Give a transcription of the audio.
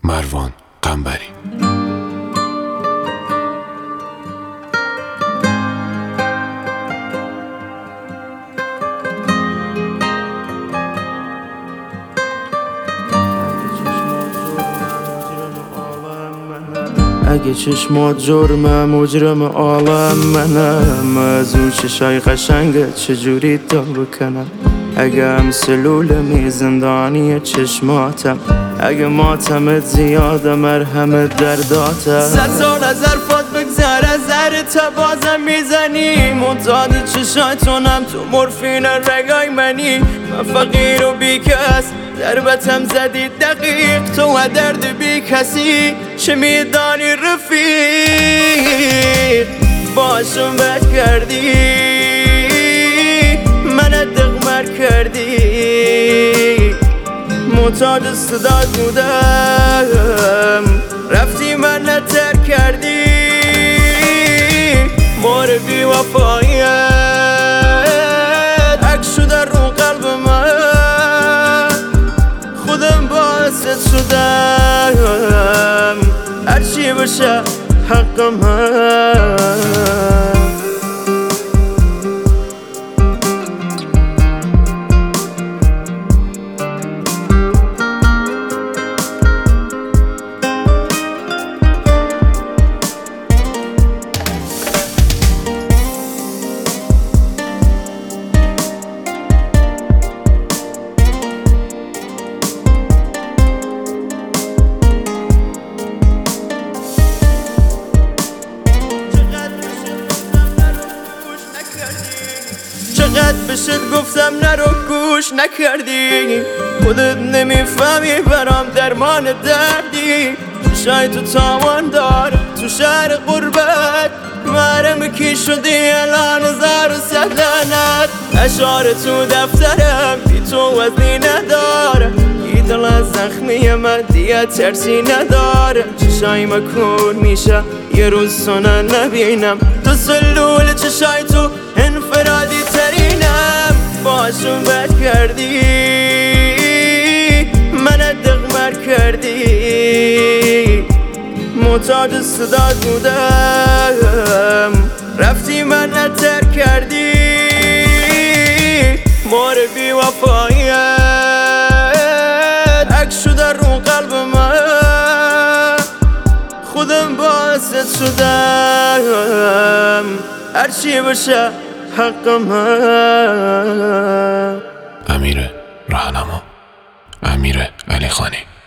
مروان قنبری. اگه چشمات جرمه مجرم عالم منم، از اون چشای قشنگت چجوری تا بکنم؟ اگه هم سلولمی زندانی چشماتم، اگه ماتمت زیاده مرهمت درداتم. 100 سال از حرفات بگذر، از تا بازم میزنی، منتاد چشاتونم تو مورفین رگای منی. من فقیر و بیکس ضربتم زدی دقیق، تو و درد بی کسی چه میدانی رفیق؟ باشم بد کردی من دغمر کردی، معتاد صدات بودم رفتی من ترک کردی. مار بی وفاییت عکس شده رو قلب من، خودم باعثت شدم هرچی بشه حقم هم. چقدر بشت گفتم نرو گوش نکردی، خودت نمیفهمی برام درمان دردی. چشای تو تاوان دار تو شهر غربت، محرم کی شدی الان 1100 لعنت. اشعار تو دفترم بی تو وزنی نداره، یه دل از زخمی من دیگه ترسی نداره. چشای مکور میشه یه روز سنن نبینم، تو سلول چشای تو انفرادی ترینم. باشم بد کردی من دغمر کردی، معتاد صدات بودم رفتی من ترک کردی. مار بی وفاییت عکس شده رو قلب من، خودم باعثت شدم هرچی بشه حقم هم. امیر راهنما، امیر علیخانی.